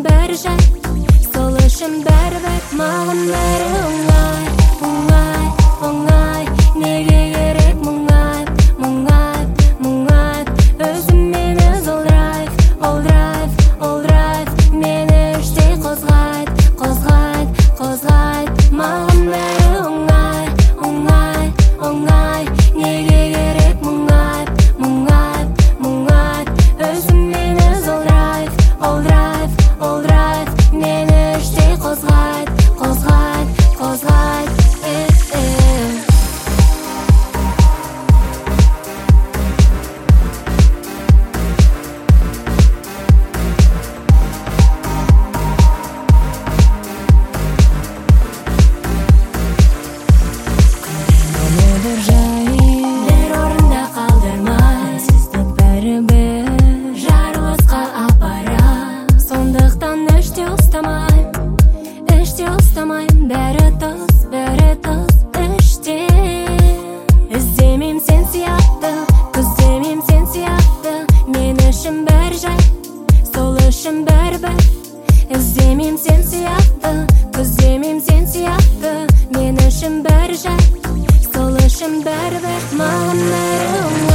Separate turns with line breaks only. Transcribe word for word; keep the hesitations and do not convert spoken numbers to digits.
бәрі жай, сол үшін бәрібір маған бәрі оңай. Оңай, оңай, неге керек мұңай, мұңай, мұңай. Өзіммен өз all right, all right, all right. Мені іштей қозғайд, қозғайд, қозғайд. Маған бәрі оңай, оңай, оңай. Неге керек мұңай, мұңай, мұңай. Өзіммен өз all right, all right, all right. Мені іштей қозғайд, қозғайд, қозғайд. Бір орында қалдырмай, сіздік бәрібір жарылысқа апарам. Сондықтан іште ұстамай, іште ұстамай. Бәрі тыс, бәрі тыс іште. Іздемейм сен сияқты, көздемейм сен сияқты. Мен үшін бәрі жай, сол үшін бәрібір. Іздемейм сен сияқты, көздемейм сен сияқты. Мен үшін бәрі жай, сол үшін бәрібір маған бәрі оңай.